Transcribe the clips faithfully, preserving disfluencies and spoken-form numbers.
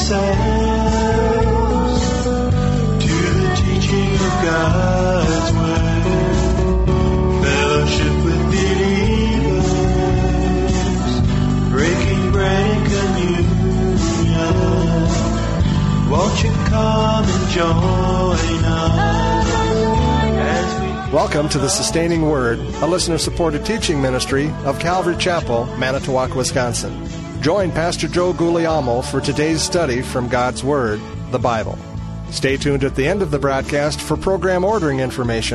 ourselves to the teaching of God's Word. Fellowship with believers, breaking bread and communion. Won't you come and join us as we... Welcome to the Sustaining Word, a listener-supported teaching ministry of Calvary Chapel, Manitowoc, Wisconsin. Join Pastor Joe Guglielmo for today's study from God's Word, the Bible. Stay tuned at the end of the broadcast for program ordering information.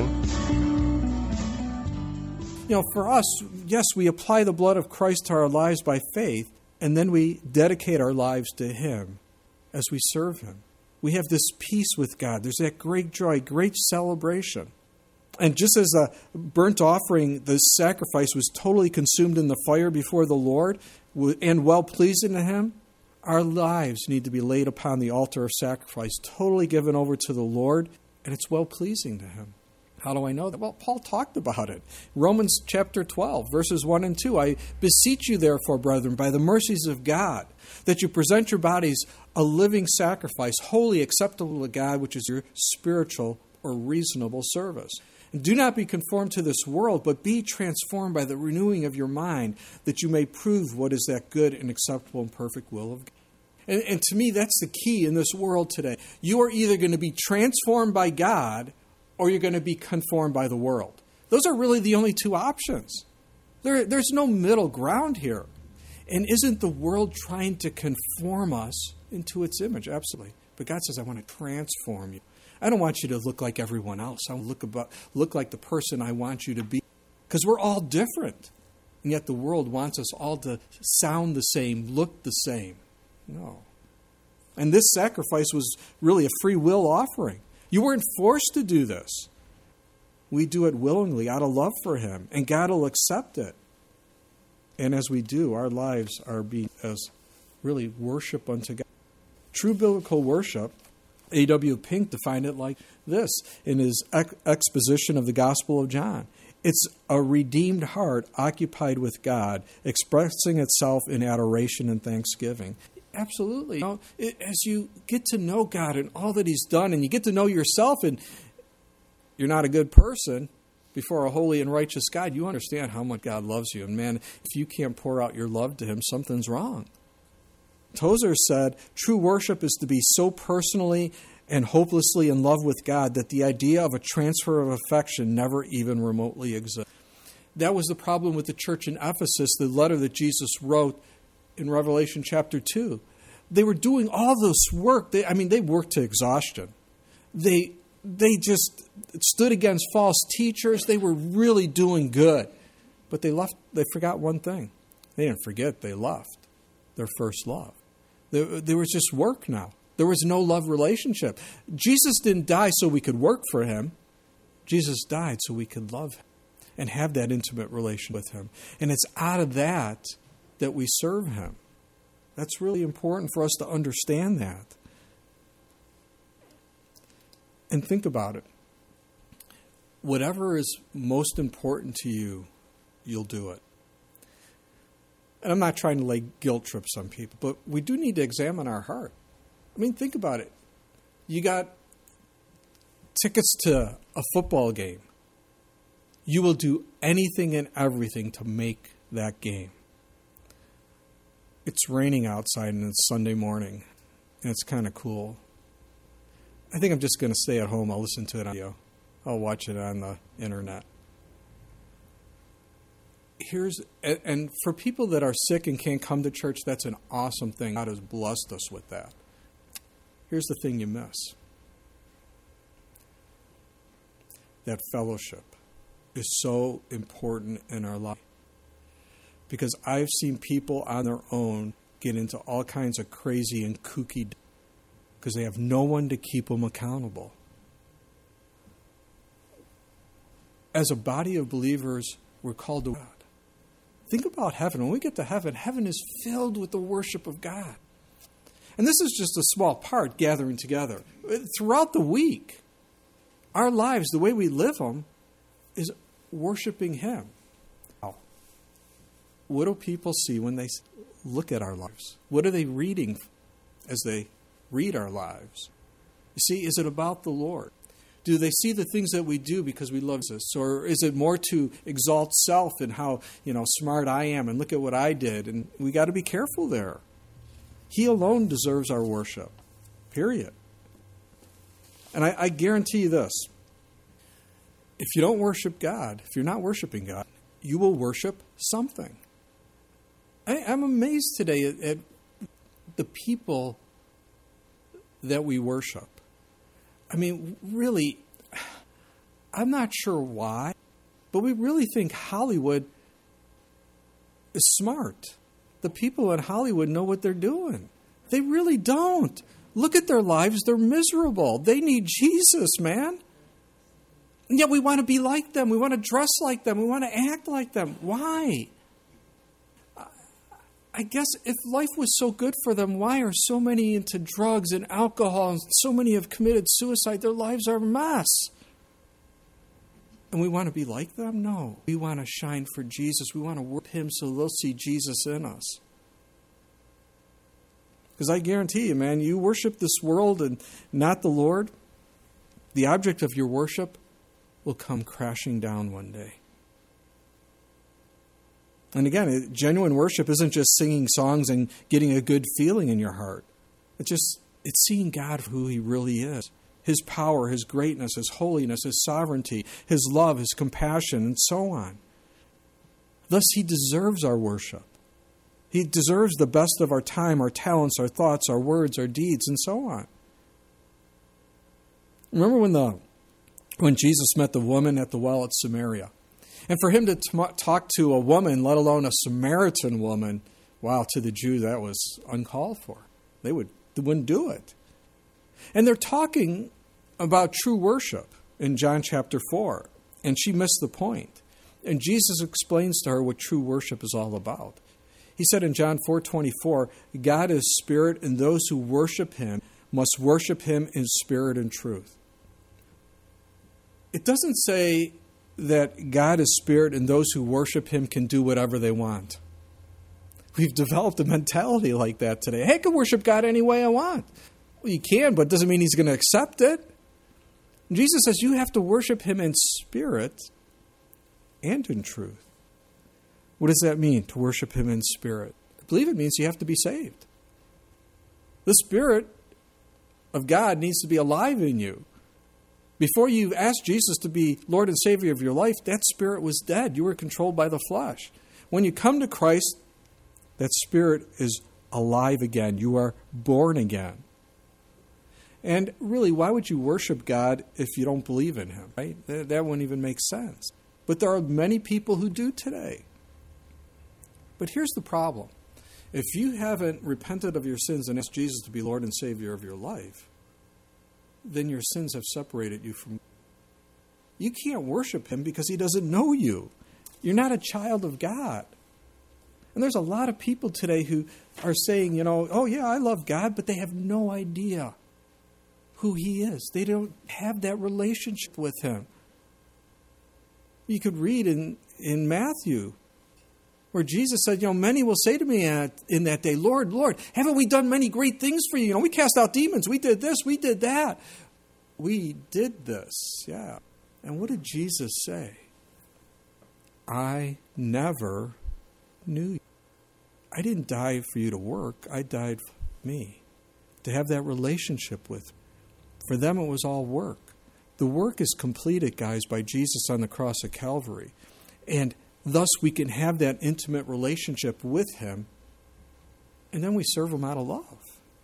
You know, for us, yes, we apply the blood of Christ to our lives by faith, and then we dedicate our lives to Him as we serve Him. We have this peace with God. There's that great joy, great celebration. And just as a burnt offering, the sacrifice was totally consumed in the fire before the Lord and well-pleasing to Him, our lives need to be laid upon the altar of sacrifice, totally given over to the Lord, and it's well-pleasing to Him. How do I know that? Well, Paul talked about it. Romans chapter twelve, verses one and two. I beseech you, therefore, brethren, by the mercies of God, that you present your bodies a living sacrifice, wholly acceptable to God, which is your spiritual or reasonable service. And do not be conformed to this world, but be transformed by the renewing of your mind, that you may prove what is that good and acceptable and perfect will of God. And, and to me, that's the key in this world today. You are either going to be transformed by God, or you're going to be conformed by the world. Those are really the only two options. There, there's no middle ground here. And isn't the world trying to conform us into its image? Absolutely. But God says, I want to transform you. I don't want you to look like everyone else. I want to look, about, look like the person I want you to be. Because we're all different. And yet the world wants us all to sound the same, look the same. No. And this sacrifice was really a free will offering. You weren't forced to do this. We do it willingly out of love for Him. And God will accept it. And as we do, our lives are being as really worship unto God. True biblical worship, A W Pink defined it like this in his ex- exposition of the Gospel of John. It's a redeemed heart occupied with God, expressing itself in adoration and thanksgiving. Absolutely. You know, it, as you get to know God and all that He's done, and you get to know yourself, and you're not a good person before a holy and righteous God, you understand how much God loves you. And man, if you can't pour out your love to Him, something's wrong. Tozer said, true worship is to be so personally and hopelessly in love with God that the idea of a transfer of affection never even remotely exists. That was the problem with the church in Ephesus, the letter that Jesus wrote in Revelation chapter two. They were doing all this work. They, I mean, they worked to exhaustion. They, they just stood against false teachers. They were really doing good. But they left. They forgot one thing. They didn't forget. They left their first love. There, there was just work now. There was no love relationship. Jesus didn't die so we could work for Him. Jesus died so we could love Him and have that intimate relation with Him. And it's out of that that we serve Him. That's really important for us to understand that. And think about it. Whatever is most important to you, you'll do it. And I'm not trying to lay guilt trips on people, but we do need to examine our heart. I mean, think about it. You got tickets to a football game. You will do anything and everything to make that game. It's raining outside and it's Sunday morning, and it's kind of cool. I think I'm just going to stay at home. I'll listen to it on video. I'll watch it on the internet. Here's and for people that are sick and can't come to church, that's an awesome thing. God has blessed us with that. Here's the thing you miss. That fellowship is so important in our life. Because I've seen people on their own get into all kinds of crazy and kooky because they have no one to keep them accountable. As a body of believers, we're called to God. Think about heaven. When we get to heaven, heaven is filled with the worship of God. And this is just a small part, gathering together. Throughout the week, our lives, the way we live them, is worshiping Him. What do people see when they look at our lives? What are they reading as they read our lives? You see, is it about the Lord? Do they see the things that we do because we love us? Or is it more to exalt self and how, you know, smart I am and look at what I did? And we got to be careful there. He alone deserves our worship. Period. And I, I guarantee you this. If you don't worship God, if you're not worshiping God, you will worship something. I, I'm amazed today at, at the people that we worship. I mean, really, I'm not sure why, but we really think Hollywood is smart. The people in Hollywood know what they're doing. They really don't. Look at their lives. They're miserable. They need Jesus, man. And yet we want to be like them. We want to dress like them. We want to act like them. Why? I guess if life was so good for them, why are so many into drugs and alcohol and so many have committed suicide? Their lives are a mess. And we want to be like them? No. We want to shine for Jesus. We want to worship Him so they'll see Jesus in us. Because I guarantee you, man, you worship this world and not the Lord, the object of your worship will come crashing down one day. And again, genuine worship isn't just singing songs and getting a good feeling in your heart. It's just, it's seeing God for who He really is. His power, His greatness, His holiness, His sovereignty, His love, His compassion, and so on. Thus, He deserves our worship. He deserves the best of our time, our talents, our thoughts, our words, our deeds, and so on. Remember when the when Jesus met the woman at the well at Samaria? And for Him to t- talk to a woman, let alone a Samaritan woman, wow, to the Jew, that was uncalled for. They, would, they wouldn't do it. And they're talking about true worship in John chapter four. And she missed the point. And Jesus explains to her what true worship is all about. He said in John four twenty-four, God is spirit, and those who worship Him must worship Him in spirit and truth. It doesn't say that God is spirit and those who worship Him can do whatever they want. We've developed a mentality like that today. Hey, I can worship God any way I want. Well, you can, but it doesn't mean He's going to accept it. And Jesus says you have to worship Him in spirit and in truth. What does that mean, to worship Him in spirit? I believe it means you have to be saved. The Spirit of God needs to be alive in you. Before you asked Jesus to be Lord and Savior of your life, that spirit was dead. You were controlled by the flesh. When you come to Christ, that spirit is alive again. You are born again. And really, why would you worship God if you don't believe in Him, right? That, that wouldn't even make sense. But there are many people who do today. But here's the problem. If you haven't repented of your sins and asked Jesus to be Lord and Savior of your life, then your sins have separated you from. You can't worship Him because He doesn't know you. You're not a child of God. And there's a lot of people today who are saying, you know, oh yeah, I love God, but they have no idea who He is. They don't have that relationship with Him. You could read in, in Matthew where Jesus said, you know, many will say to me at, in that day, Lord, Lord, haven't we done many great things for you? You know, we cast out demons. We did this. We did that. We did this. Yeah. And what did Jesus say? I never knew you. I didn't die for you to work. I died for me, to have that relationship with me. For them, it was all work. The work is completed, guys, by Jesus on the cross of Calvary. And thus, we can have that intimate relationship with Him, and then we serve Him out of love.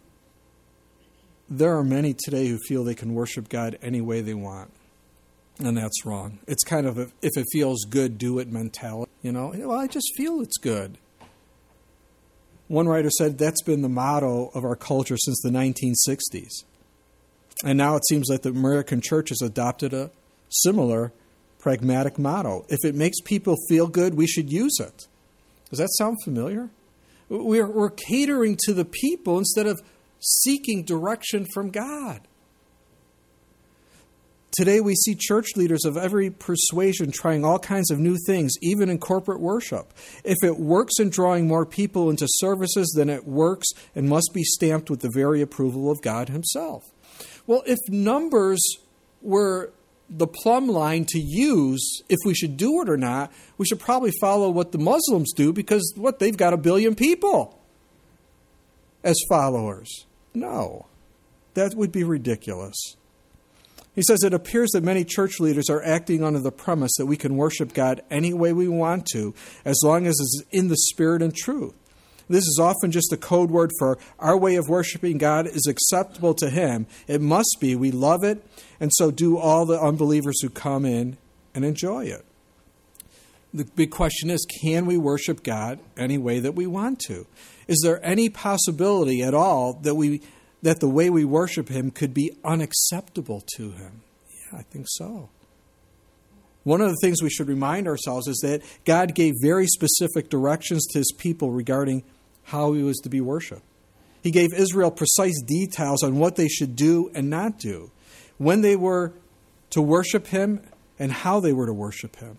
There are many today who feel they can worship God any way they want, and that's wrong. It's kind of a, if it feels good, do it mentality. You know, well, I just feel it's good. One writer said that's been the motto of our culture since the nineteen sixties. And now it seems like the American church has adopted a similar pragmatic motto. If it makes people feel good, we should use it. Does that sound familiar? We're, we're catering to the people instead of seeking direction from God. Today we see church leaders of every persuasion trying all kinds of new things, even in corporate worship. If it works in drawing more people into services, then it works and must be stamped with the very approval of God himself. Well, if numbers were the plumb line to use, if we should do it or not, we should probably follow what the Muslims do, because what, they've got a billion people as followers. No, that would be ridiculous. He says, it appears that many church leaders are acting under the premise that we can worship God any way we want to, as long as it's in the spirit and truth. This is often just a code word for our way of worshiping God is acceptable to him. It must be. We love it, and so do all the unbelievers who come in and enjoy it. The big question is, can we worship God any way that we want to? Is there any possibility at all that we that the way we worship him could be unacceptable to him? Yeah, I think so. One of the things we should remind ourselves is that God gave very specific directions to his people regarding how he was to be worshipped. He gave Israel precise details on what they should do and not do, when they were to worship him and how they were to worship him.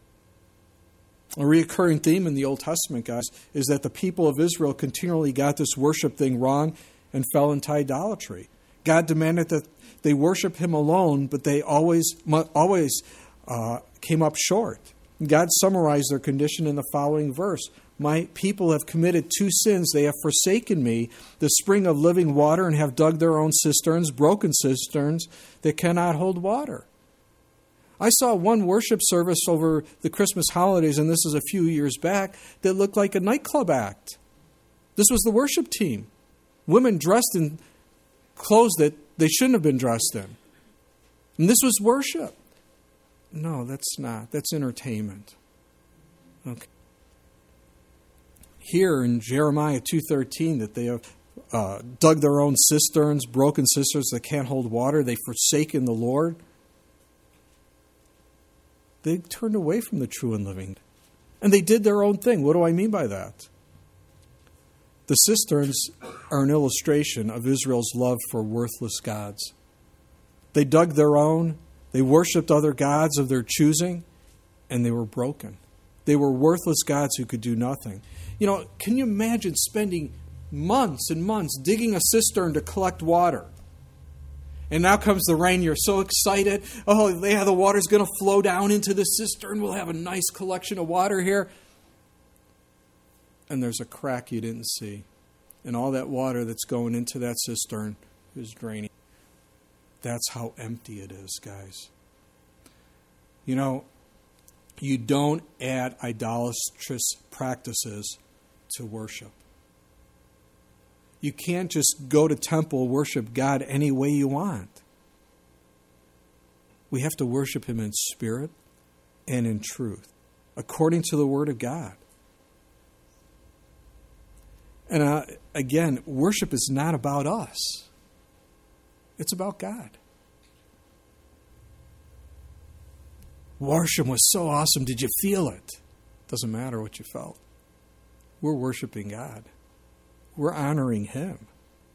A recurring theme in the Old Testament, guys, is that the people of Israel continually got this worship thing wrong and fell into idolatry. God demanded that they worship him alone, but they always always uh, came up short. God summarized their condition in the following verse. My people have committed two sins. They have forsaken me, the spring of living water, and have dug their own cisterns, broken cisterns that cannot hold water. I saw one worship service over the Christmas holidays, and this is a few years back, that looked like a nightclub act. This was the worship team. Women dressed in clothes that they shouldn't have been dressed in. And this was worship. No, that's not. That's entertainment. Okay. Here in Jeremiah two thirteen, that they have uh, dug their own cisterns, broken cisterns that can't hold water. They've forsaken the Lord. They turned away from the true and living. And they did their own thing. What do I mean by that? The cisterns are an illustration of Israel's love for worthless gods. They dug their own, they worshipped other gods of their choosing, and they were broken. They were worthless gods who could do nothing. You know, can you imagine spending months and months digging a cistern to collect water? And now comes the rain, you're so excited. Oh, yeah, the water's going to flow down into the cistern. We'll have a nice collection of water here. And there's a crack you didn't see. And all that water that's going into that cistern is draining. That's how empty it is, guys. You know, you don't add idolatrous practices to worship. You can't just go to temple, worship God any way you want. We have to worship him in spirit and in truth, according to the Word of God. And uh, again, worship is not about us. It's about God. Worship was so awesome. Did you feel it? Doesn't matter what you felt. We're worshiping God. We're honoring him.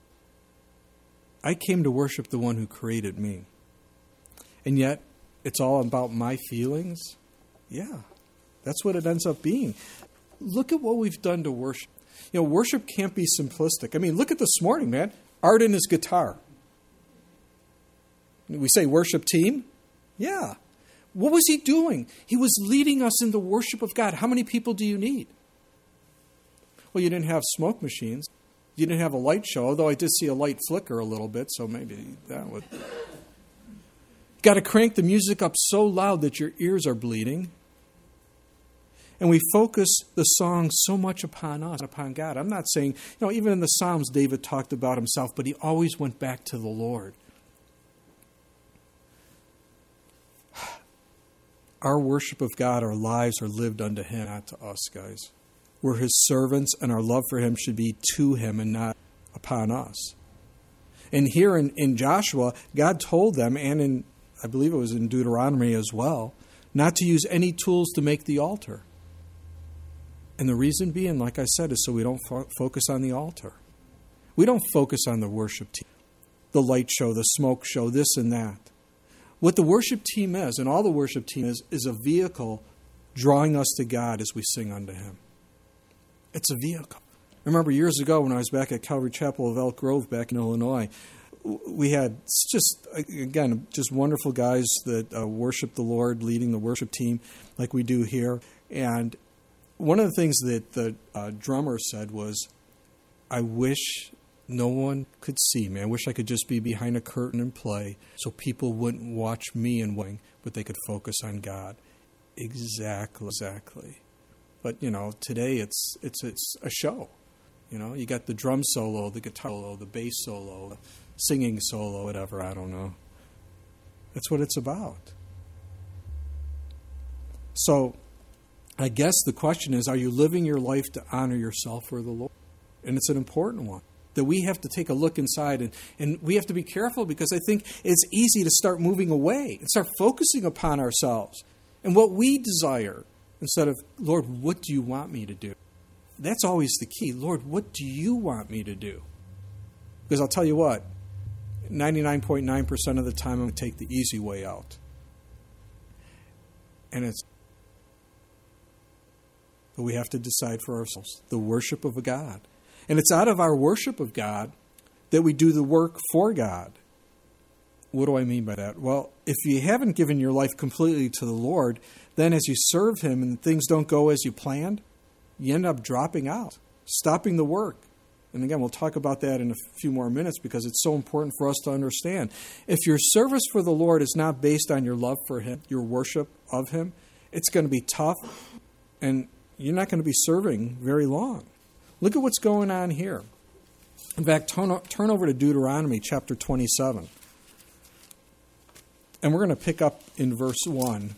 I came to worship the one who created me. And yet, it's all about my feelings? Yeah, that's what it ends up being. Look at what we've done to worship. You know, worship can't be simplistic. I mean, look at this morning, man. Art and his guitar. We say worship team? Yeah. What was he doing? He was leading us in the worship of God. How many people do you need? Well, you didn't have smoke machines. You didn't have a light show, although I did see a light flicker a little bit, so maybe that would... Got to crank the music up so loud that your ears are bleeding. And we focus the song so much upon us, upon God. I'm not saying, you know, even in the Psalms, David talked about himself, but he always went back to the Lord. Our worship of God, our lives are lived unto him, not to us, guys. We're his servants, and our love for him should be to him and not upon us. And here in, in Joshua, God told them, and in, I believe it was in Deuteronomy as well, not to use any tools to make the altar. And the reason being, like I said, is so we don't fo- focus on the altar. We don't focus on the worship team, the light show, the smoke show, this and that. What the worship team is, and all the worship team is, is a vehicle drawing us to God as we sing unto Him. It's a vehicle. I remember years ago when I was back at Calvary Chapel of Elk Grove back in Illinois, we had just, again, just wonderful guys that uh, worship the Lord, leading the worship team like we do here. And one of the things that the uh, drummer said was, I wish no one could see me. I wish I could just be behind a curtain and play so people wouldn't watch me and wing, but they could focus on God. Exactly, exactly. But, you know, today it's it's it's a show. You know, you got the drum solo, the guitar solo, the bass solo, the singing solo, whatever, I don't know. That's what it's about. So, I guess the question is, are you living your life to honor yourself for the Lord? And it's an important one. That we have to take a look inside, and, and we have to be careful, because I think it's easy to start moving away and start focusing upon ourselves and what we desire instead of, Lord, what do you want me to do? That's always the key. Lord, what do you want me to do? Because I'll tell you what, ninety-nine point nine percent of the time I'm going to take the easy way out. And it's, but we have to decide for ourselves the worship of a God. And it's out of our worship of God that we do the work for God. What do I mean by that? Well, if you haven't given your life completely to the Lord, then as you serve Him and things don't go as you planned, you end up dropping out, stopping the work. And again, we'll talk about that in a few more minutes, because it's so important for us to understand. If your service for the Lord is not based on your love for Him, your worship of Him, it's going to be tough, and you're not going to be serving very long. Look at what's going on here. In fact, turn, turn over to Deuteronomy chapter twenty-seven. And we're going to pick up in verse one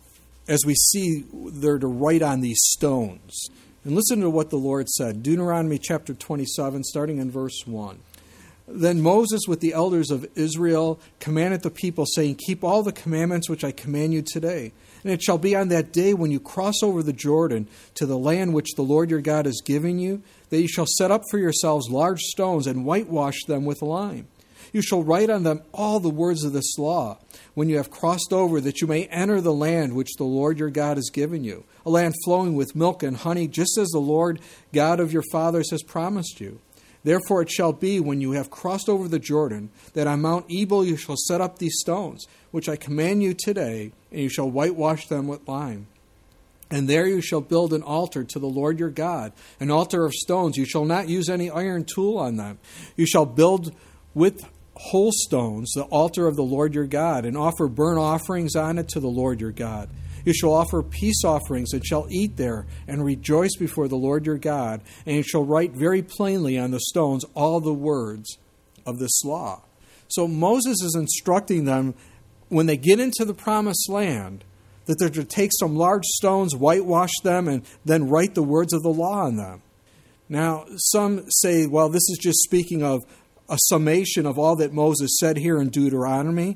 as we see they're to write on these stones. And listen to what the Lord said. Deuteronomy chapter twenty-seven, starting in verse one. Then Moses with the elders of Israel commanded the people, saying, keep all the commandments which I command you today. And it shall be on that day when you cross over the Jordan to the land which the Lord your God is giving you, that you shall set up for yourselves large stones and whitewash them with lime. You shall write on them all the words of this law when you have crossed over, that you may enter the land which the Lord your God has given you, a land flowing with milk and honey, just as the Lord God of your fathers has promised you. Therefore it shall be, when you have crossed over the Jordan, that on Mount Ebal you shall set up these stones, which I command you today, and you shall whitewash them with lime. And there you shall build an altar to the Lord your God, an altar of stones. You shall not use any iron tool on them. You shall build with whole stones the altar of the Lord your God, and offer burnt offerings on it to the Lord your God. You shall offer peace offerings, and shall eat there, and rejoice before the Lord your God. And you shall write very plainly on the stones all the words of this law. So Moses is instructing them, when they get into the promised land, that they're to take some large stones, whitewash them, and then write the words of the law on them. Now, some say, well, this is just speaking of a summation of all that Moses said here in Deuteronomy.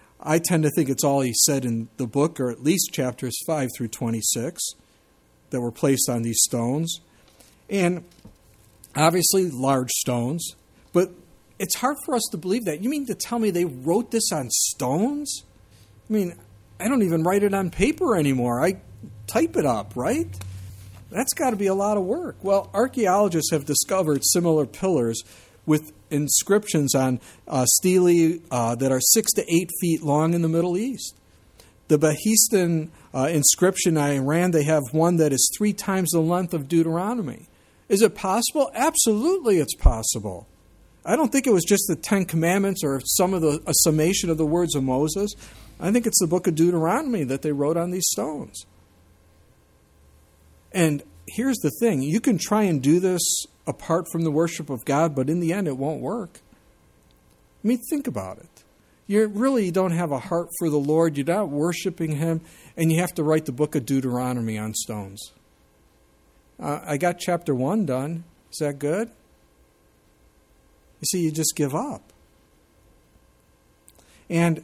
I tend to think it's all he said in the book, or at least chapters five through twenty-six, that were placed on these stones. And obviously large stones, but it's hard for us to believe that. You mean to tell me they wrote this on stones? I mean, I don't even write it on paper anymore. I type it up, right? That's got to be a lot of work. Well, archaeologists have discovered similar pillars with inscriptions on uh, stele uh, that are six to eight feet long in the Middle East. The Behistun uh, inscription in Iran, they have one that is three times the length of Deuteronomy. Is it possible? Absolutely it's possible. I don't think it was just the Ten Commandments or some of the a summation of the words of Moses. I think it's the book of Deuteronomy that they wrote on these stones. And here's the thing. You can try and do this apart from the worship of God, but in the end it won't work. I mean, think about it. You really don't have a heart for the Lord. You're not worshiping Him, and you have to write the book of Deuteronomy on stones. Uh, I got chapter one done. Is that good? You see, you just give up. And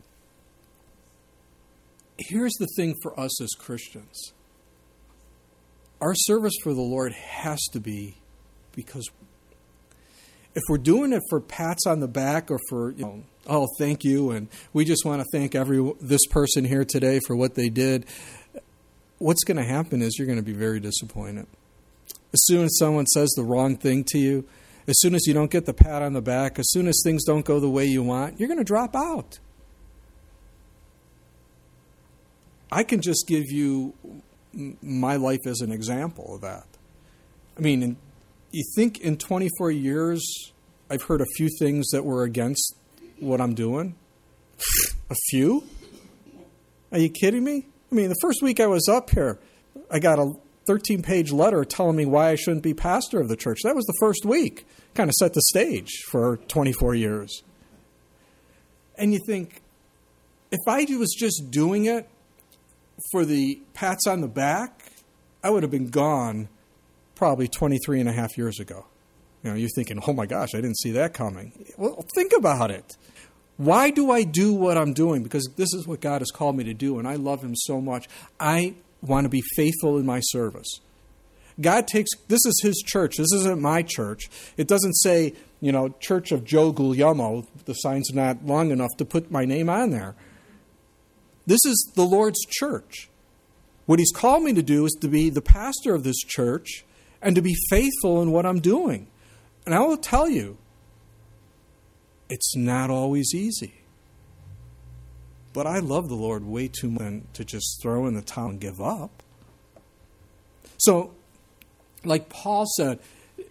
here's the thing for us as Christians. Our service for the Lord has to be because if we're doing it for pats on the back or for, you know, oh, thank you, and we just want to thank every this person here today for what they did, what's going to happen is you're going to be very disappointed. As soon as someone says the wrong thing to you, as soon as you don't get the pat on the back, as soon as things don't go the way you want, you're going to drop out. I can just give you my life as an example of that. I mean, you think in twenty-four years I've heard a few things that were against what I'm doing? A few? Are you kidding me? I mean, the first week I was up here, I got a thirteen-page letter telling me why I shouldn't be pastor of the church. That was the first week. Kind of set the stage for twenty-four years. And you think, if I was just doing it for the pats on the back, I would have been gone probably twenty-three and a half years ago. You know, you're thinking, oh my gosh, I didn't see that coming. Well, think about it. Why do I do what I'm doing? Because this is what God has called me to do, and I love Him so much. I want to be faithful in my service. God takes, this is His church. This isn't my church. It doesn't say, you know, Church of Joe Guglielmo. The sign's not long enough to put my name on there. This is the Lord's church. What He's called me to do is to be the pastor of this church and to be faithful in what I'm doing. And I will tell you, it's not always easy. But I love the Lord way too much to just throw in the towel and give up. So, like Paul said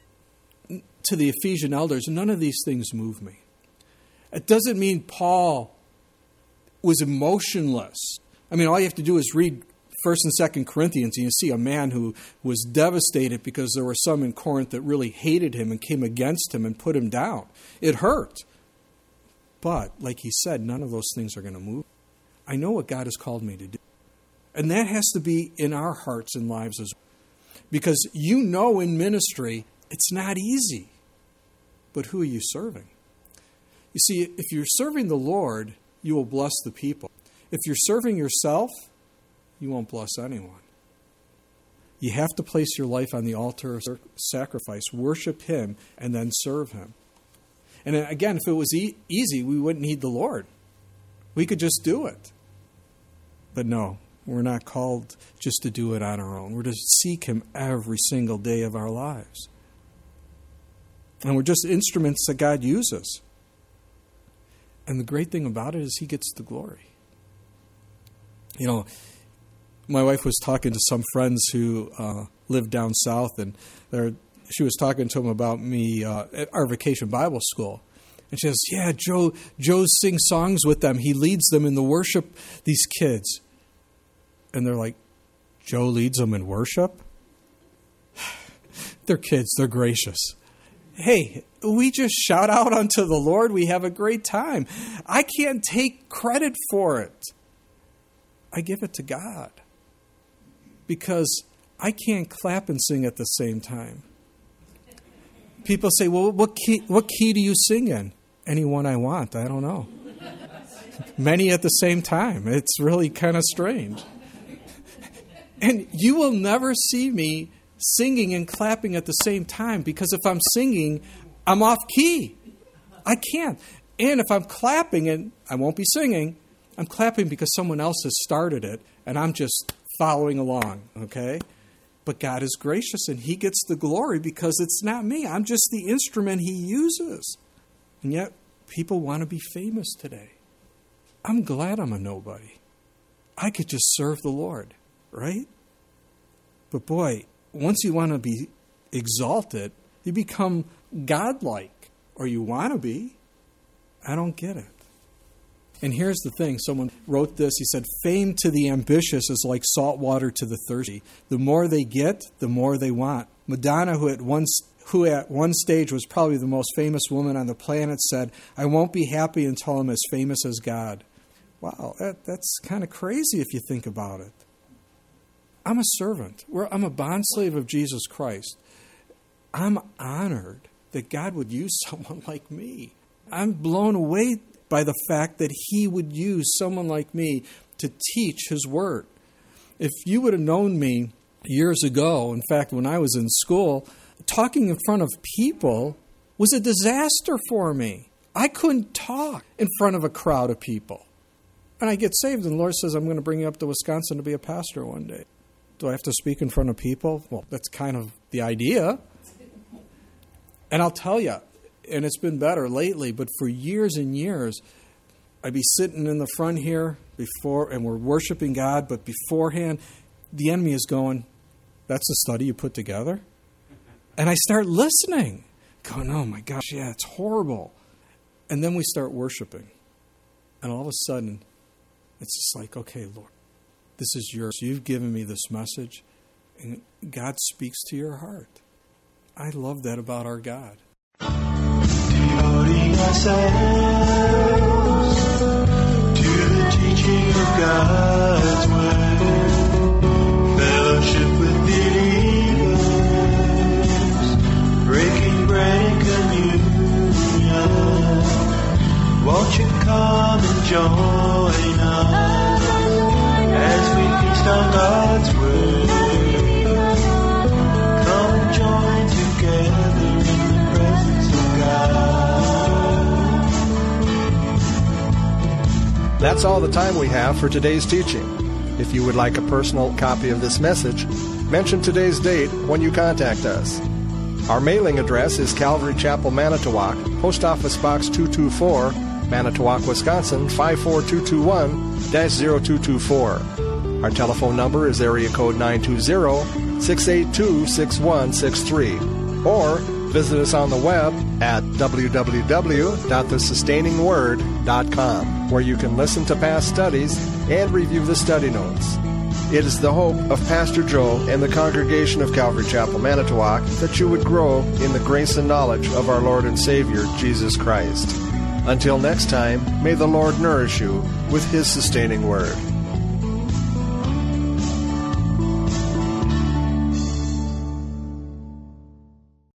to the Ephesian elders, none of these things move me. It doesn't mean Paul was emotionless. I mean, all you have to do is read First and Second Corinthians, and you see a man who was devastated because there were some in Corinth that really hated him and came against him and put him down. It hurt. But, like he said, none of those things are going to move. I know what God has called me to do. And that has to be in our hearts and lives as well. Because you know in ministry, it's not easy. But who are you serving? You see, if you're serving the Lord, you will bless the people. If you're serving yourself, you won't bless anyone. You have to place your life on the altar of sacrifice, worship Him, and then serve Him. And again, if it was e- easy, we wouldn't need the Lord. We could just do it. But no, we're not called just to do it on our own. We're to seek Him every single day of our lives. And we're just instruments that God uses. And the great thing about it is He gets the glory. You know, my wife was talking to some friends who uh, live down south, and they're she was talking to them about me uh, at our vacation Bible school. And she says, yeah, Joe, Joe sings songs with them. He leads them in the worship, these kids. And they're like, Joe leads them in worship? They're kids. They're gracious. Hey, we just shout out unto the Lord. We have a great time. I can't take credit for it. I give it to God. Because I can't clap and sing at the same time. People say, well, what key, what key do you sing in? Any one I want. I don't know. Many at the same time. It's really kind of strange. And you will never see me singing and clapping at the same time, because if I'm singing, I'm off key. I can't. And if I'm clapping and I won't be singing, I'm clapping because someone else has started it and I'm just following along, okay? But God is gracious and He gets the glory because it's not me. I'm just the instrument He uses. And yet, people want to be famous today. I'm glad I'm a nobody. I could just serve the Lord, right? But boy, once you want to be exalted, you become godlike, or you want to be. I don't get it. And here's the thing. Someone wrote this. He said, fame to the ambitious is like salt water to the thirsty. The more they get, the more they want. Madonna, who at one, who at one stage was probably the most famous woman on the planet, said, I won't be happy until I'm as famous as God. Wow, that, that's kind of crazy if you think about it. I'm a servant. I'm a bondslave of Jesus Christ. I'm honored that God would use someone like me. I'm blown away by the fact that He would use someone like me to teach His Word. If you would have known me years ago, in fact, when I was in school, talking in front of people was a disaster for me. I couldn't talk in front of a crowd of people. And I get saved, and the Lord says, I'm going to bring you up to Wisconsin to be a pastor one day. Do I have to speak in front of people? Well, that's kind of the idea. And I'll tell you, and it's been better lately, but for years and years, I'd be sitting in the front here before, and we're worshiping God, but beforehand, the enemy is going, that's the study you put together? And I start listening, going, oh my gosh, yeah, it's horrible. And then we start worshiping. And all of a sudden, it's just like, okay, Lord, this is yours. You've given me this message, and God speaks to your heart. I love that about our God. Devoting ourselves to the teaching of God's word, fellowship with believers, breaking bread and communion. Won't you come and join us as we feast on God's word? Come and join together in the presence of God. That's all the time we have for today's teaching. If you would like a personal copy of this message, mention today's date when you contact us. Our mailing address is Calvary Chapel, Manitowoc, Post Office Box two two four, Manitowoc, Wisconsin, five four two two one dash zero two two four. Our telephone number is area code nine two zero, six eight two, six one six three. Or visit us on the web at w w w dot the sustaining word dot com, where you can listen to past studies and review the study notes. It is the hope of Pastor Joe and the congregation of Calvary Chapel, Manitowoc, that you would grow in the grace and knowledge of our Lord and Savior, Jesus Christ. Until next time, may the Lord nourish you with His sustaining word.